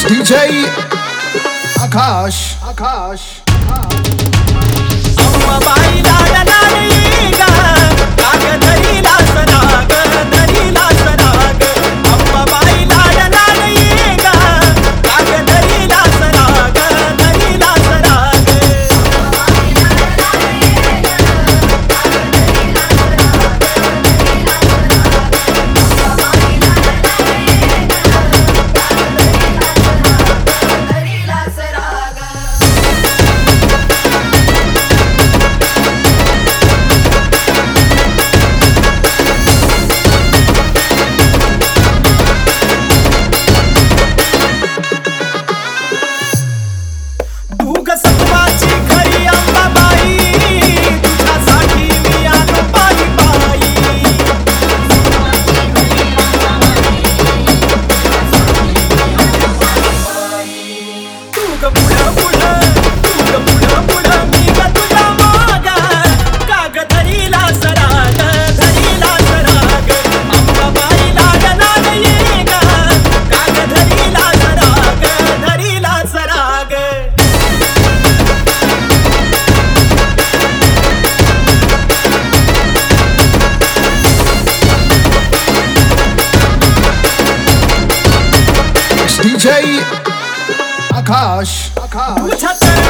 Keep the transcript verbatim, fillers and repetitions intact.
D J Akash Akash अम्मा बाई लाडला नाही ग काग धरीला सराग धरीला सराग अम्मा बाई लाडला नाही ग काग धरीला सराग धरीला सराग दूग सत्वाची खरी अंबाबाई तुझ्यासाठी मी आलो पायी पायी तू ग पुढं पुढं तू ग पुढं पुढं मी ग तुझ्या माग काग धरीला सराग धरीला सराग अंबाबाई लाडला नाही ग काग धरीला सराग धरीला सराग डी जे आकाश आकाश तुझ्या